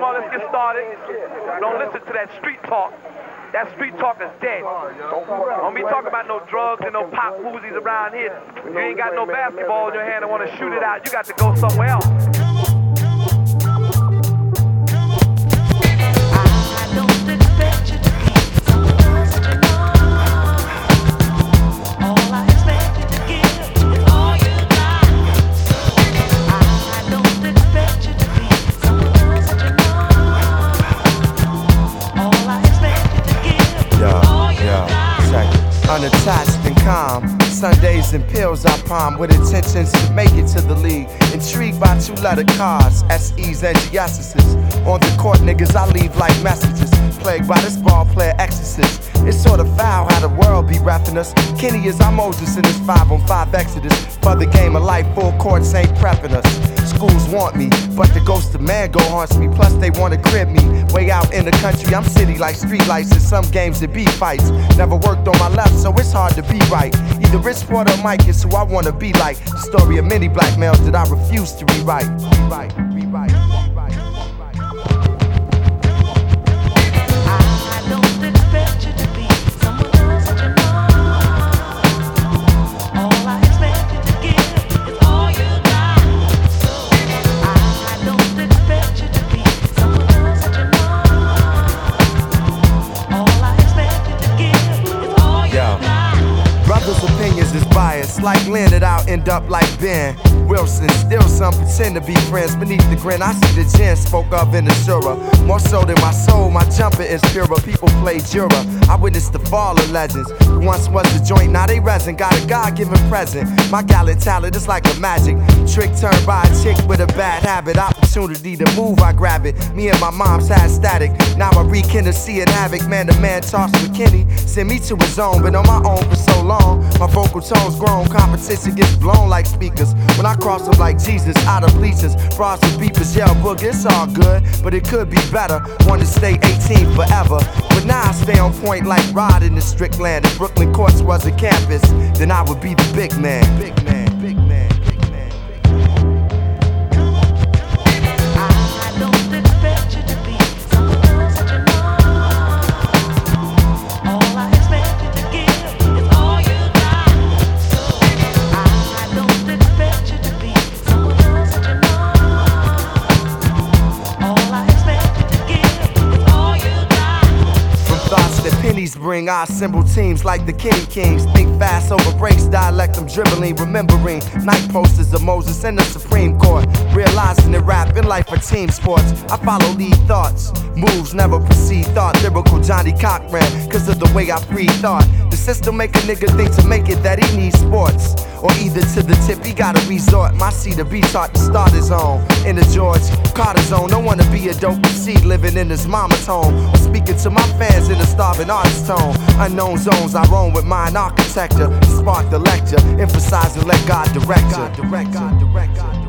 Come on, let's get started. Don't listen to that street talk. That street talk is dead. Don't be talking about no drugs and no pop woozies around here. If you ain't got no basketball in your hand and want to shoot it out, you got to go somewhere else. Unattached and calm, Sundays and pills I palm with intentions to make it to the league. Intrigued by two-letter cards, SEs and GS's. On the court, niggas, I leave like messages. Plagued by this ball player exorcist. It's sort of foul how the world be rapping us. Kenny is our Moses in this 5-on-5 exodus. For the game of life, full courts ain't prepping us. Schools want me, but the ghost of Mango haunts me. Plus they wanna crib me. Way out in the country, I'm city like street lights. In some games it be fights. Never worked on my left, so it's hard to be right. Either Rich Porter or Mike is who I wanna be like. The story of many black males that I refuse to rewrite. I don't expect you to be someone else that you know. All I expect you to give is all you got. I don't expect you to be someone else that you know. All I expect you to give is all you got. Brothers' opinions is biased, like Leonard, I'll end up like Ben Wilson. Still some pretend to be friends beneath the grin. I see the gin spoke of in the Shura. More so than my soul, my jumper is purer. People play juror. I witnessed the fall of legends. Who once was the joint, now they resin. Got a God-given present. My gallant talent is like a magic trick turned by a chick with a bad habit. Opportunity to move, I grab it. Me and my mom's had static. Now I rekindle, seeing havoc. Man to man toss with Kenny. Send me to his own, been on my own for so long. My vocal tone's grown. Competition gets blown like speakers. When I cross them like Jesus, out of bleachers. Frost and beepers, yell boogie, it's all good, but it could be better. Want to stay 18 forever, but now I stay on point like Rod in the Strickland. If Brooklyn Courts was a campus, then I would be the big man. Big man, big man, big man, big man. I don't expect you to be someone else that you know. All I expect you to give is all you got. I don't expect you to be someone else that you know. All I expect you to give is all you got. From thoughts that pennies bring, I assemble teams like the Kenny Kings. Think fast over breaks, dialect I'm dribbling, remembering night posters of Moses and the Supreme Court. Realizing that rap and life are team sports. I follow lead thoughts, moves never precede thought. Lyrical Johnny Cochran, cause of the way I free thought. The system make a nigga think to make it that he needs sports. Or either to the tip he gotta resort. My seed to be taught to start his own. In the George Carter zone, don't wanna be a dope seed living in his mama's home. Or speaking to my fans in a starving artist tone. Unknown zones I roam with mine architecture. Spark the lecture, emphasize and let God direct you.